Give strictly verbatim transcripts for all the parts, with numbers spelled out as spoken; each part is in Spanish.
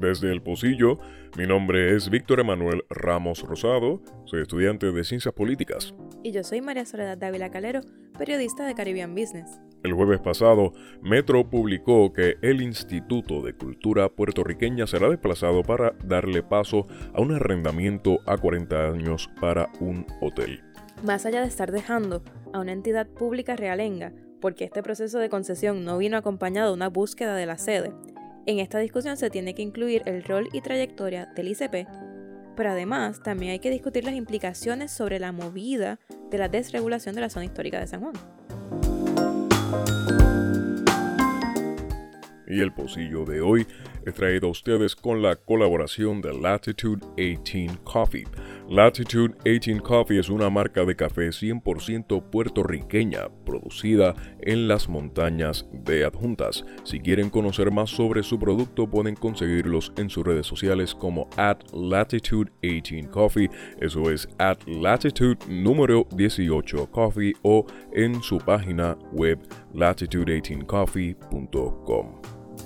Desde El Pocillo, mi nombre es Víctor Emanuel Ramos Rosado, soy estudiante de Ciencias Políticas. Y yo soy María Soledad Dávila Calero, periodista de Caribbean Business. El jueves pasado, Metro publicó que el Instituto de Cultura Puertorriqueña será desplazado para darle paso a un arrendamiento a cuarenta años para un hotel. Más allá de estar dejando a una entidad pública realenga, porque este proceso de concesión no vino acompañado de una búsqueda de la sede, en esta discusión se tiene que incluir el rol y trayectoria del I C P, pero además también hay que discutir las implicaciones sobre la movida de la desregulación de la zona histórica de San Juan. Y el pocillo de hoy es traído a ustedes con la colaboración de Latitude dieciocho Coffee. Latitude dieciocho Coffee es una marca de café cien por ciento puertorriqueña, producida en las montañas de Adjuntas. Si quieren conocer más sobre su producto, pueden conseguirlos en sus redes sociales como at Latitude dieciocho Coffee, eso es at Latitude número dieciocho Coffee, o en su página web latitude dieciocho coffee punto com.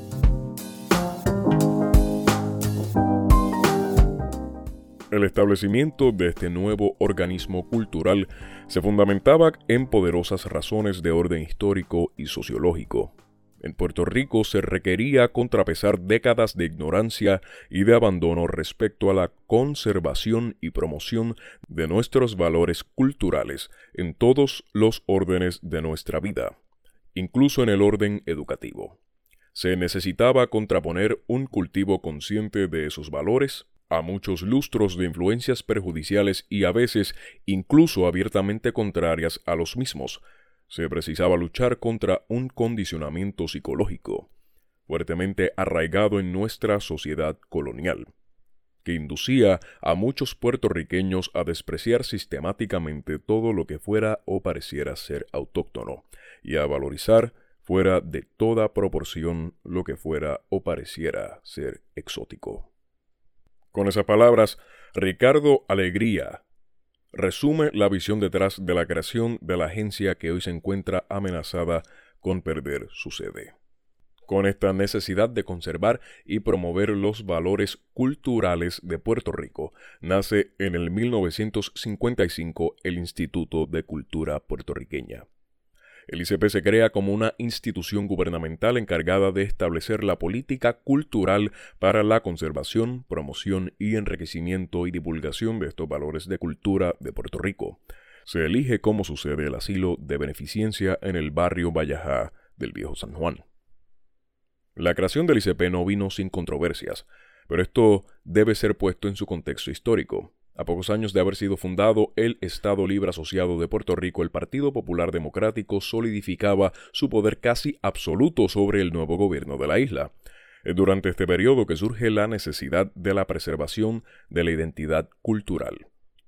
El establecimiento de este nuevo organismo cultural se fundamentaba en poderosas razones de orden histórico y sociológico. En Puerto Rico se requería contrapesar décadas de ignorancia y de abandono respecto a la conservación y promoción de nuestros valores culturales en todos los órdenes de nuestra vida, incluso en el orden educativo. Se necesitaba contraponer un cultivo consciente de esos valores a muchos lustros de influencias perjudiciales y a veces incluso abiertamente contrarias a los mismos. Se precisaba luchar contra un condicionamiento psicológico, fuertemente arraigado en nuestra sociedad colonial, que inducía a muchos puertorriqueños a despreciar sistemáticamente todo lo que fuera o pareciera ser autóctono, y a valorizar fuera de toda proporción lo que fuera o pareciera ser exótico. Con esas palabras, Ricardo Alegría resume la visión detrás de la creación de la agencia que hoy se encuentra amenazada con perder su sede. Con esta necesidad de conservar y promover los valores culturales de Puerto Rico, nace en el mil novecientos cincuenta y cinco el Instituto de Cultura Puertorriqueña. El I C P se crea como una institución gubernamental encargada de establecer la política cultural para la conservación, promoción y enriquecimiento y divulgación de estos valores de cultura de Puerto Rico. Se elige como su sede el asilo de beneficencia en el barrio Vallajá del Viejo San Juan. La creación del I C P no vino sin controversias, pero esto debe ser puesto en su contexto histórico. A pocos años de haber sido fundado el Estado Libre Asociado de Puerto Rico, el Partido Popular Democrático solidificaba su poder casi absoluto sobre el nuevo gobierno de la isla. Es durante este periodo que surge la necesidad de la preservación de la identidad cultural.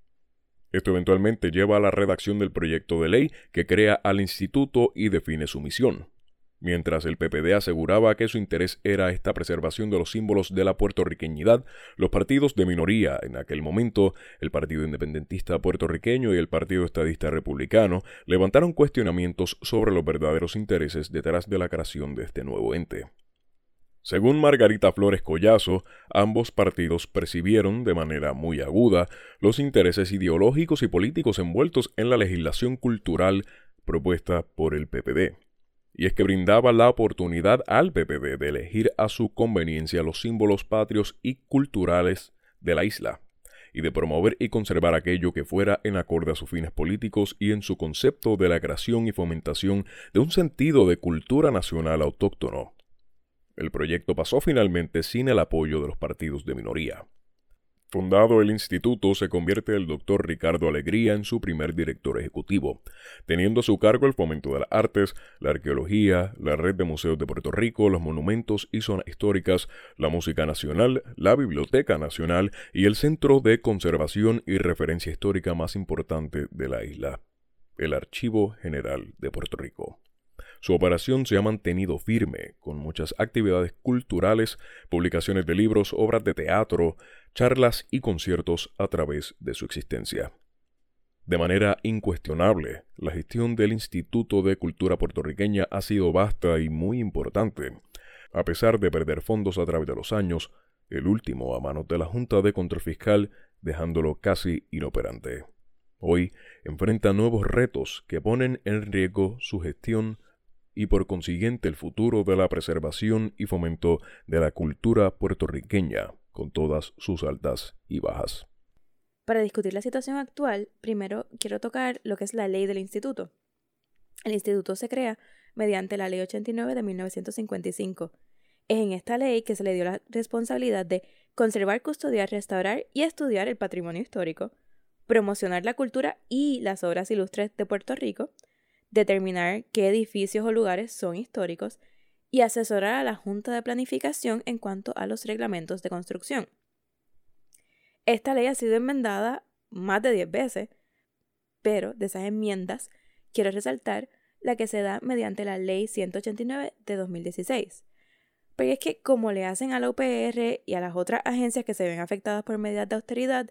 Esto eventualmente lleva a la redacción del proyecto de ley que crea al instituto y define su misión. Mientras el P P D aseguraba que su interés era esta preservación de los símbolos de la puertorriqueñidad, los partidos de minoría en aquel momento, el Partido Independentista Puertorriqueño y el Partido Estadista Republicano, levantaron cuestionamientos sobre los verdaderos intereses detrás de la creación de este nuevo ente. Según Margarita Flores Collazo, ambos partidos percibieron de manera muy aguda los intereses ideológicos y políticos envueltos en la legislación cultural propuesta por el P P D. Y es que brindaba la oportunidad al P P D de elegir a su conveniencia los símbolos patrios y culturales de la isla, y de promover y conservar aquello que fuera en acorde a sus fines políticos y en su concepto de la creación y fomentación de un sentido de cultura nacional autóctono. El proyecto pasó finalmente sin el apoyo de los partidos de minoría. Fundado el instituto, se convierte el doctor Ricardo Alegría en su primer director ejecutivo, teniendo a su cargo el fomento de las artes, la arqueología, la red de museos de Puerto Rico, los monumentos y zonas históricas, la música nacional, la Biblioteca Nacional y el centro de conservación y referencia histórica más importante de la isla, el Archivo General de Puerto Rico. Su operación se ha mantenido firme, con muchas actividades culturales, publicaciones de libros, obras de teatro, charlas y conciertos a través de su existencia. De manera incuestionable, la gestión del Instituto de Cultura Puertorriqueña ha sido vasta y muy importante. A pesar de perder fondos a través de los años, el último a manos de la Junta de Control Fiscal, dejándolo casi inoperante. Hoy enfrenta nuevos retos que ponen en riesgo su gestión y por consiguiente el futuro de la preservación y fomento de la cultura puertorriqueña, con todas sus altas y bajas. Para discutir la situación actual, primero quiero tocar lo que es la ley del instituto. El instituto se crea mediante la Ley ochenta y nueve de mil novecientos cincuenta y cinco. Es en esta ley que se le dio la responsabilidad de conservar, custodiar, restaurar y estudiar el patrimonio histórico, promocionar la cultura y las obras ilustres de Puerto Rico, determinar qué edificios o lugares son históricos y asesorar a la Junta de Planificación en cuanto a los reglamentos de construcción. Esta ley ha sido enmendada más de diez veces, pero de esas enmiendas quiero resaltar la que se da mediante la Ley ciento ochenta y nueve de dos mil dieciséis. Porque es que como le hacen a la U P R y a las otras agencias que se ven afectadas por medidas de austeridad,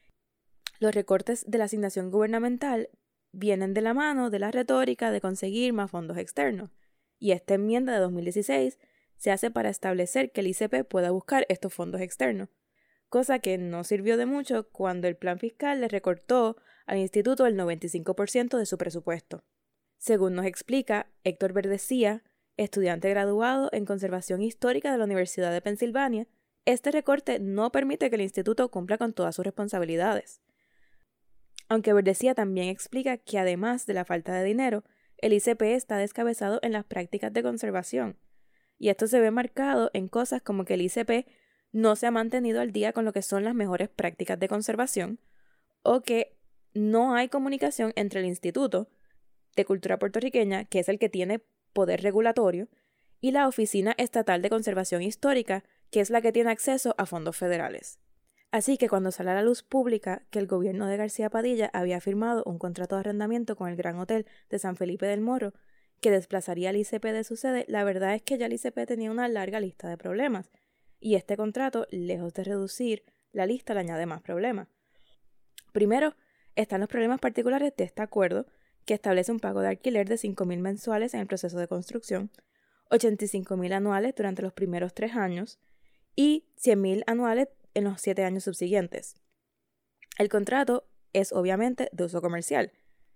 los recortes de la asignación gubernamental vienen de la mano de la retórica de conseguir más fondos externos, y esta enmienda de dos mil dieciséis se hace para establecer que el I C P pueda buscar estos fondos externos, cosa que no sirvió de mucho cuando el plan fiscal le recortó al instituto el noventa y cinco por ciento de su presupuesto. Según nos explica Héctor Verdecía, estudiante graduado en Conservación Histórica de la Universidad de Pensilvania, este recorte no permite que el instituto cumpla con todas sus responsabilidades. Aunque Verdecía también explica que además de la falta de dinero, el I C P está descabezado en las prácticas de conservación, y esto se ve marcado en cosas como que el I C P no se ha mantenido al día con lo que son las mejores prácticas de conservación, o que no hay comunicación entre el Instituto de Cultura Puertorriqueña, que es el que tiene poder regulatorio, y la Oficina Estatal de Conservación Histórica, que es la que tiene acceso a fondos federales. Así que cuando sale a la luz pública que el gobierno de García Padilla había firmado un contrato de arrendamiento con el Gran Hotel de San Felipe del Morro, que desplazaría al I C P de su sede, la verdad es que ya el I C P tenía una larga lista de problemas, y este contrato, lejos de reducir la lista, le añade más problemas. Primero, están los problemas particulares de este acuerdo, que establece un pago de alquiler de cinco mil mensuales en el proceso de construcción, ochenta y cinco mil anuales durante los primeros tres años y cien mil anuales en los siete años subsiguientes. El contrato es obviamente de uso comercial.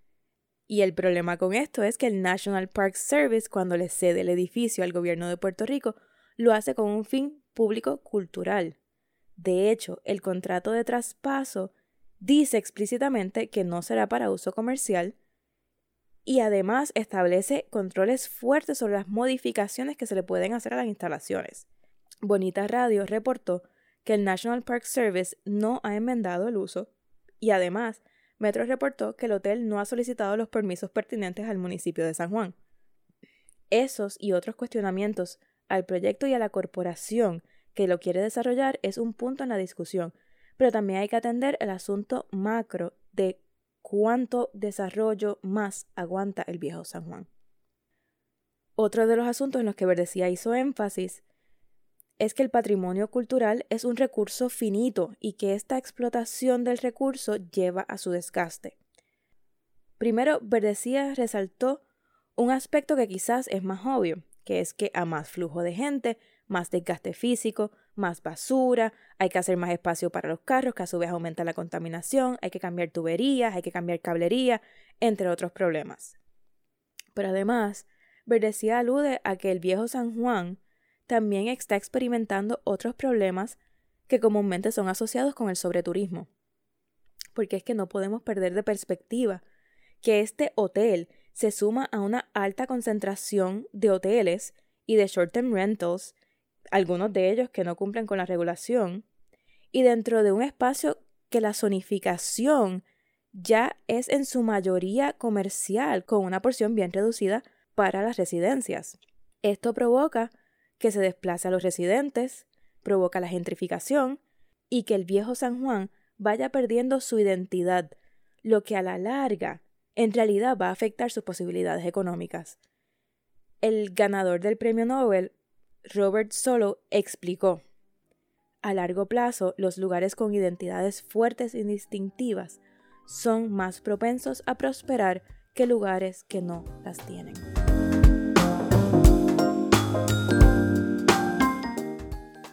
Y el problema con esto es que el National Park Service, cuando le cede el edificio al gobierno de Puerto Rico, lo hace con un fin público cultural. De hecho, el contrato de traspaso dice explícitamente que no será para uso comercial y además establece controles fuertes sobre las modificaciones que se le pueden hacer a las instalaciones. Bonita Radio reportó que el National Park Service no ha enmendado el uso y además Metro reportó que el hotel no ha solicitado los permisos pertinentes al municipio de San Juan. Esos y otros cuestionamientos al proyecto y a la corporación que lo quiere desarrollar es un punto en la discusión, pero también hay que atender el asunto macro de cuánto desarrollo más aguanta el viejo San Juan. Otro de los asuntos en los que Verdecía hizo énfasis es que el patrimonio cultural es un recurso finito y que esta explotación del recurso lleva a su desgaste. Primero, Verdecía resaltó un aspecto que quizás es más obvio, que es que a más flujo de gente, más desgaste físico, más basura, hay que hacer más espacio para los carros, que a su vez aumenta la contaminación, hay que cambiar tuberías, hay que cambiar cablería, entre otros problemas. Pero además, Verdecía alude a que el viejo San Juan también está experimentando otros problemas que comúnmente son asociados con el sobreturismo. Porque es que no podemos perder de perspectiva que este hotel se suma a una alta concentración de hoteles y de short-term rentals, algunos de ellos que no cumplen con la regulación, y dentro de un espacio que la zonificación ya es en su mayoría comercial, con una porción bien reducida para las residencias. Esto provoca que se desplace a los residentes, provoca la gentrificación y que el viejo San Juan vaya perdiendo su identidad, lo que a la larga en realidad va a afectar sus posibilidades económicas. El ganador del premio Nobel, Robert Solow, explicó: a largo plazo, los lugares con identidades fuertes y distintivas son más propensos a prosperar que lugares que no las tienen.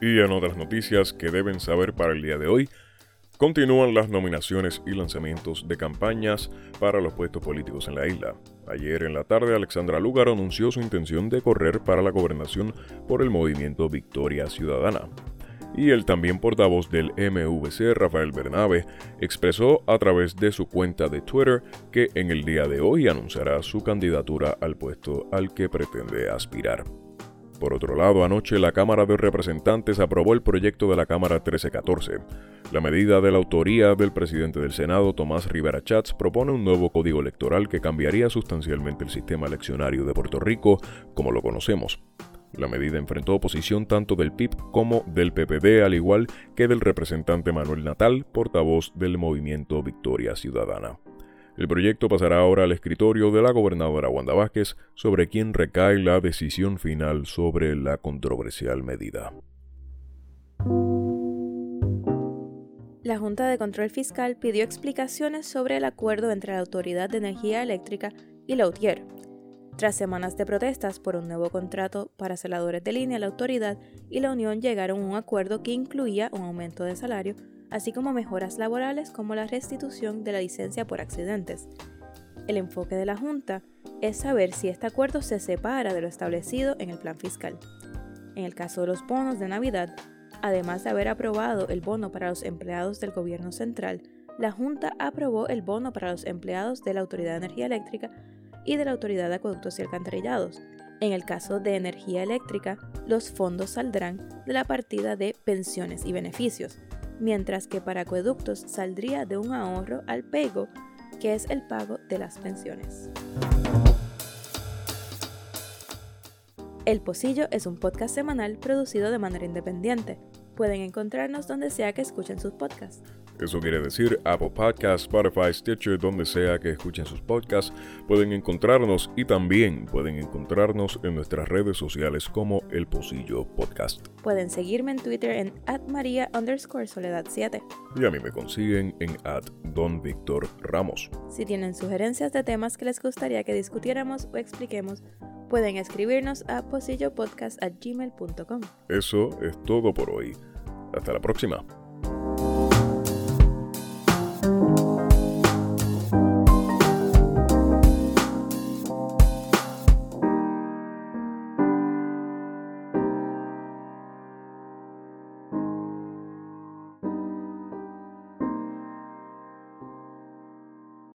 Y en otras noticias que deben saber para el día de hoy, continúan las nominaciones y lanzamientos de campañas para los puestos políticos en la isla. Ayer en la tarde, Alexandra Lúgaro anunció su intención de correr para la gobernación por el movimiento Victoria Ciudadana. Y el también portavoz del M V C, Rafael Bernabe, expresó a través de su cuenta de Twitter que en el día de hoy anunciará su candidatura al puesto al que pretende aspirar. Por otro lado, anoche la Cámara de Representantes aprobó el proyecto de la Cámara trece catorce. La medida de la autoría del presidente del Senado, Tomás Rivera Chats, propone un nuevo código electoral que cambiaría sustancialmente el sistema eleccionario de Puerto Rico como lo conocemos. La medida enfrentó oposición tanto del P I B como del P P D, al igual que del representante Manuel Natal, portavoz del movimiento Victoria Ciudadana. El proyecto pasará ahora al escritorio de la gobernadora Wanda Vázquez, sobre quien recae la decisión final sobre la controversial medida. La Junta de Control Fiscal pidió explicaciones sobre el acuerdo entre la Autoridad de Energía Eléctrica y la U T I E R. Tras semanas de protestas por un nuevo contrato para celadores de línea, la autoridad y la Unión llegaron a un acuerdo que incluía un aumento de salario, así como mejoras laborales como la restitución de la licencia por accidentes. El enfoque de la Junta es saber si este acuerdo se separa de lo establecido en el plan fiscal. En el caso de los bonos de Navidad, además de haber aprobado el bono para los empleados del gobierno central, la Junta aprobó el bono para los empleados de la Autoridad de Energía Eléctrica y de la Autoridad de Acueductos y Alcantarillados. En el caso de energía eléctrica, los fondos saldrán de la partida de pensiones y beneficios, mientras que para acueductos saldría de un ahorro al PEGO, que es el pago de las pensiones. El Pocillo es un podcast semanal producido de manera independiente. Pueden encontrarnos donde sea que escuchen sus podcasts. Eso quiere decir Apple Podcasts, Spotify, Stitcher, donde sea que escuchen sus podcasts, pueden encontrarnos y también pueden encontrarnos en nuestras redes sociales como El Pocillo Podcast. Pueden seguirme en Twitter en at maria underscore soledad siete. Y a mí me consiguen en at don Víctor Ramos. Si tienen sugerencias de temas que les gustaría que discutiéramos o expliquemos, pueden escribirnos a pocillopodcast arroba gmail punto com. Eso es todo por hoy. Hasta la próxima.